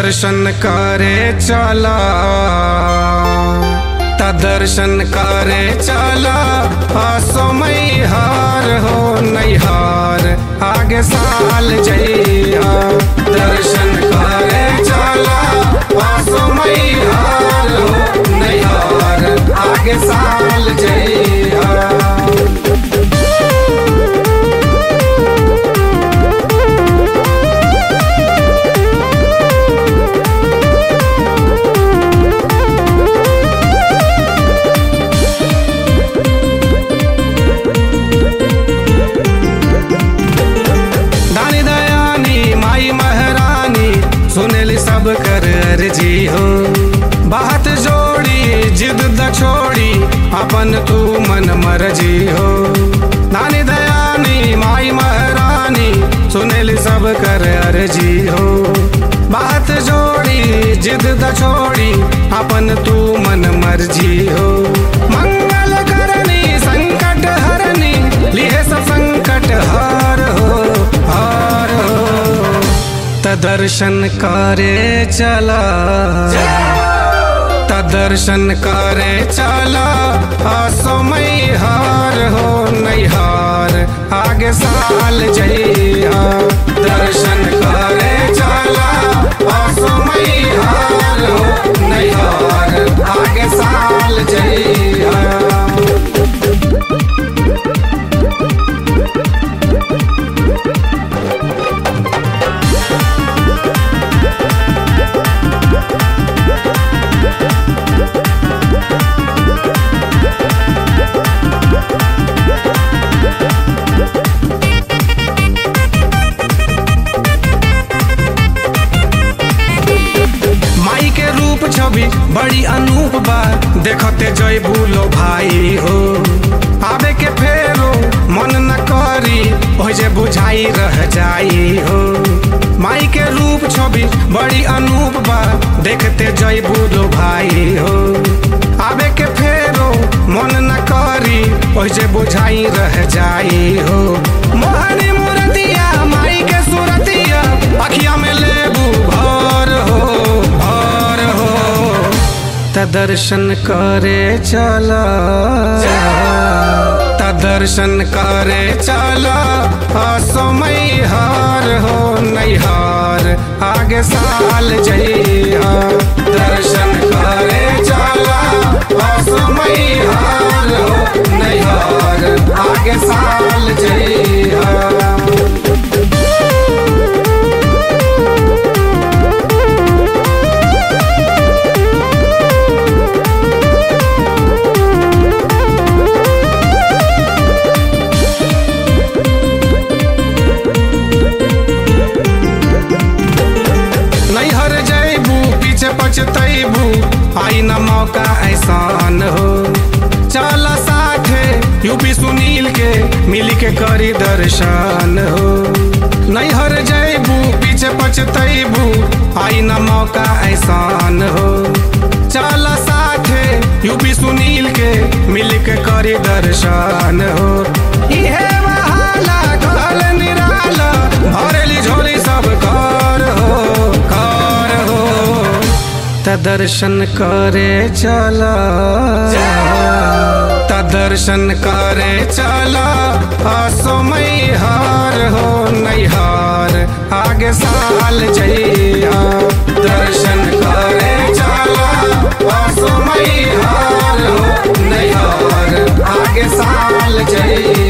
दर्शन करे चला, त दर्शन करे चला। आसो मैहार हो नैहार आगे साल जइया। दर्शन करे चला आसो मैहार हो नैहार आगे साल जइया। सुनेली सब कर अर्जी हो, बात जोड़ी जिद द छोड़ी अपन तू मन मर्जी हो। नानी दयानी माई महारानी सुनेली सब कर अर्जी हो, बात जोड़ी जिद द छोड़ी अपन तू मन मर्जी हो। मंगल करनी संकट हरनी लिए सब संकट हार हो, हार हो। त दर्शन करे चला, त दर्शन करे चला। आसो मैहार हो नैहार आगे साल जइया। दर्शन करे चला आसो मैहार हो नैहार आगे साल जइया। छवि बड़ी अनूप बा देखते जय भूलो भाई हो। आवे के फेरो मन न करी हो जे बुझाई रह जाई हो। माई के रूप छवि बड़ी अनूप बा देखते जय भूलो भाई हो। आवे के फेरो मन न करी हो जे बुझाई रह जाई हो। मोहनी मूर्तिया माई के सूरतिया अखिया में लेबू भर हो, भर हो। त दर्शन करे चला, त दर्शन करे चला। आसो मैहार हो नैहार आगे साल जइया। दर्शन करे चला आसो मैहार हो नैहार आगे साल जइया। पछतैबू आई न मौका ऐसान हो। चला साथे यूपी सुनील के मिल के करी दर्शन हो। नैहर जैबू पीछे पछतैबू आई न मौका ऐसान हो। चला साथे यूपी सुनील के मिल के करी दर्शन हो। इहे बहाला ढोल निराला भरेली झोली सब कर हो, कर हो। त दर्शन करे चला, त दर्शन करे चला। आसो मैहार हो नैहार आगे साल जइया। दर्शन करे चला आसो मैहार हो नैहार आगे साल जइया।